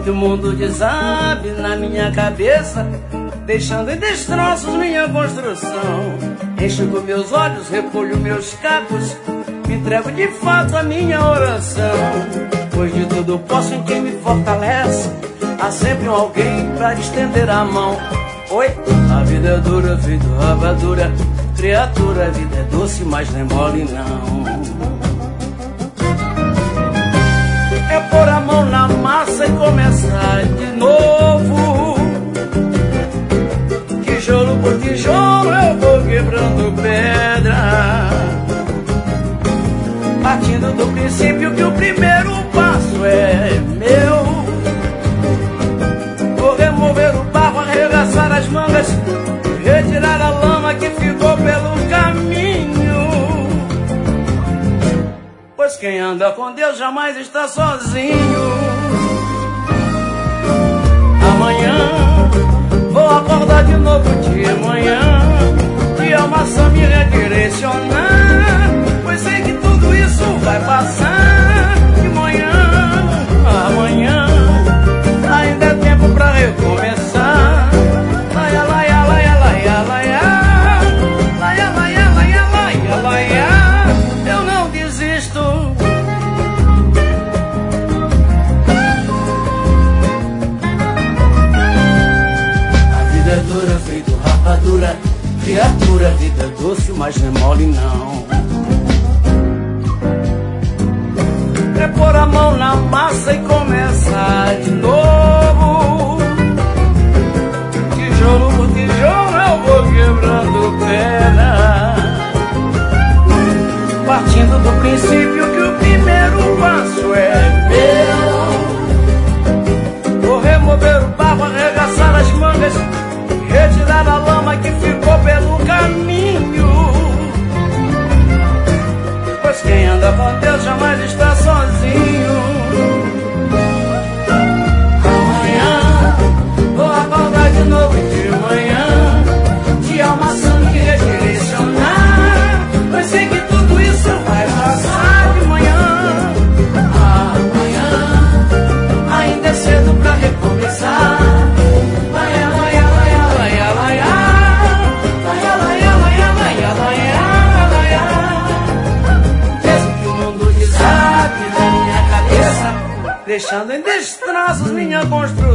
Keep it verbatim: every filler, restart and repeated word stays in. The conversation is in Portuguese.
que o mundo desabe na minha cabeça, deixando em destroços minha construção. Enxugo meus olhos, recolho meus cacos, me entrego de fato à minha oração. Pois de tudo posso em quem me fortalece, há sempre um alguém pra estender a mão. Oi, a vida é dura, feito rapadura, criatura, a vida é doce, mas não é mole não. É pôr a mão na massa e começar de novo. Tijolo por tijolo eu vou quebrando pedra, partindo do princípio que o primeiro passo é meu. Vou remover o barro, arregaçar as mangas, retirar a lama que ficou pelo caminho. Pois quem anda com Deus jamais está sozinho. Amanhã vou acordar de novo de manhã, e a maçã me redirecionar, pois sei que tudo isso vai passar. De manhã, amanhã, ainda é tempo pra recomeçar. Laia, laia, laia, laia, laia, laia, laia, laia, laia, laia. Eu não desisto. A vida é dura, feito rapadura, criatura, vida é doce, mas não é mole não. É pôr a mão na massa e começar de novo. Tijolo por tijolo eu vou quebrando pedra, partindo do princípio que o primeiro passo é meu. Vou remover o barro, arregaçar as mangas, retirar a lama que ficou pelo caminho. Pois quem anda com Deus jamais está sozinho. Amanhã vou acordar de novo de manhã, de alma sangue redirecionar, pois sei que tudo isso vai passar. De manhã, amanhã, ainda é cedo pra recomeçar. Laia, laia, laia, laia, laia, laia, laia, laia, laia, laia. Deixando em destroços minha construção.